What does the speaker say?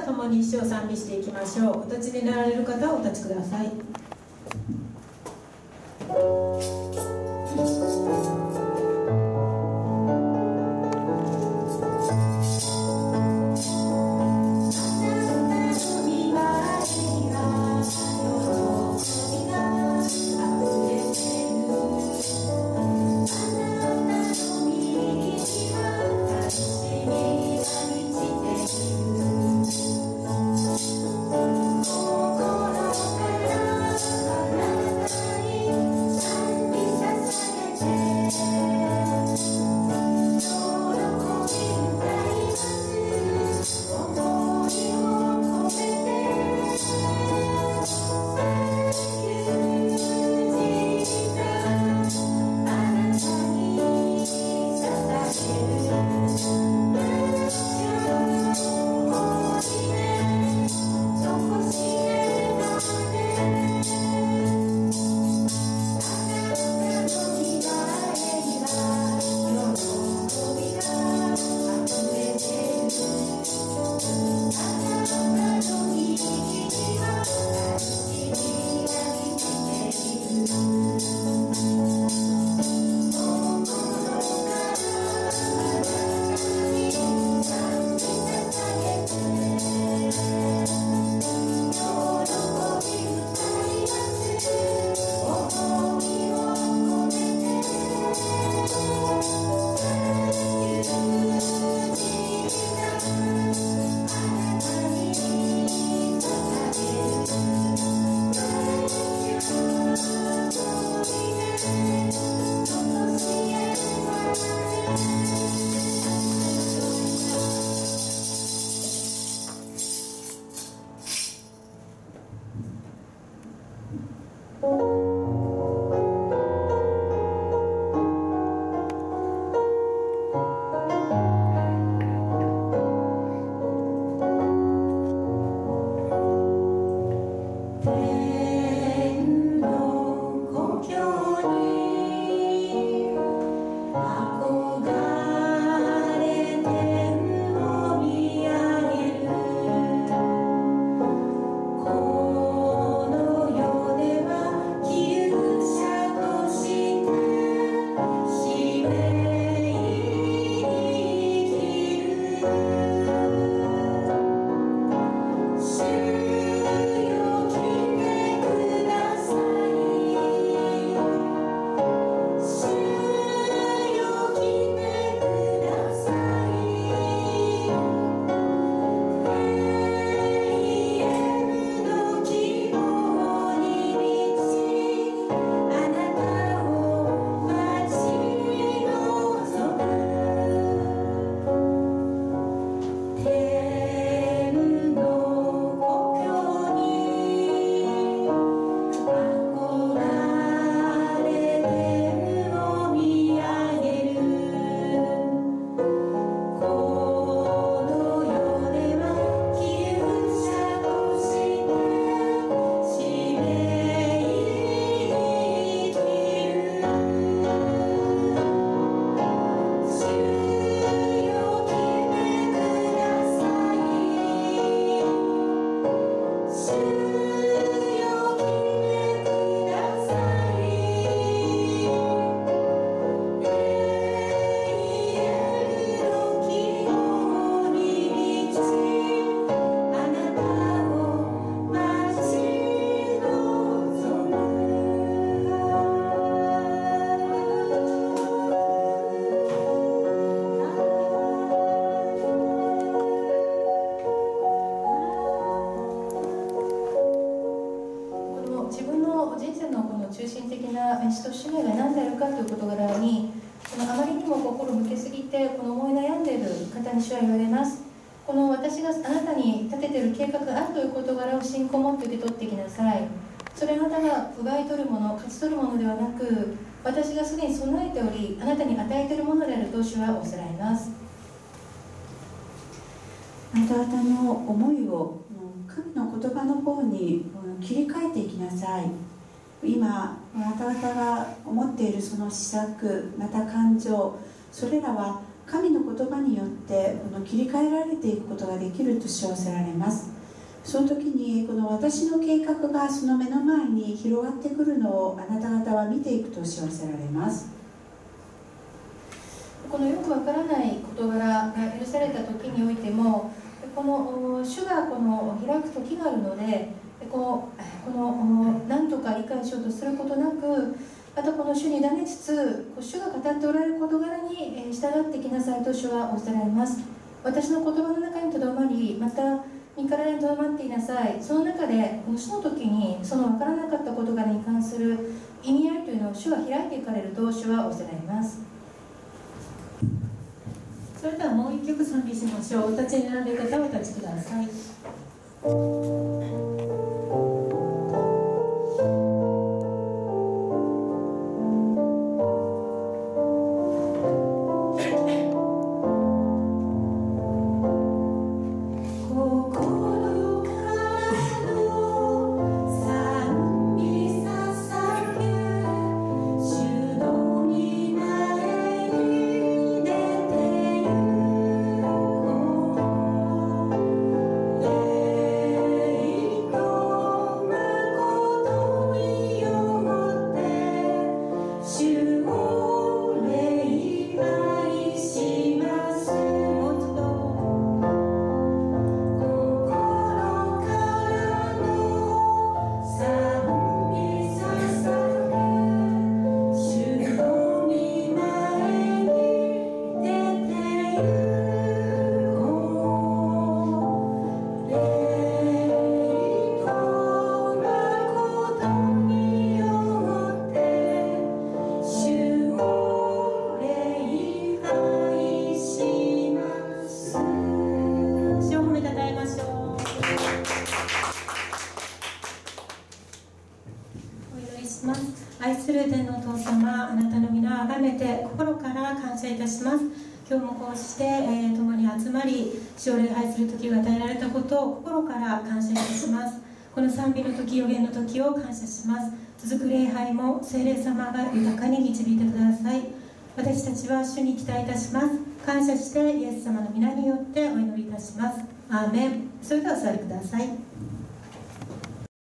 は共に主を賛美していきましょう。お立ちになられる方はお立ちください。私がすでに備えており、あなたに与えているものであると主はおさらいます。 あなた方の思いを神の言葉の方に切り替えていきなさい。今あなた方が思っているその思索、また感情、それらは神の言葉によってこの切り替えられていくことができると主はおっしゃられます。その時にこの私の計画がその目の前に広がってくるのをあなた方は見ていくと主はおっしゃられます。 このよくわからない事柄が許された時においても、この主がこの開く時があるので、この何とか理解しようとすることなく、またこの主に委ねつつ、主が語っておられる事柄に従ってきなさいと主はおっしゃられます。私の言葉の中にとどまり、また身体にとどまっていなさい。その中で主の時にその分からなかった事柄に関する意味合いというのを主が開いていかれると主はおっしゃられます。 それではもう一曲賛美しましょう。お立ちになられる方はお立ちください。愛する天のお父様、あなたの皆を崇めて心から感謝いたします。今日もこうして、共に集まり主を礼拝する時が与えられたことを心から感謝いたします。この賛美の時、予言の時を感謝します。続く礼拝も聖霊様が豊かに導いてください。私たちは主に期待いたします。感謝してイエス様の皆によってお祈りいたします。アーメン。それではお座りください。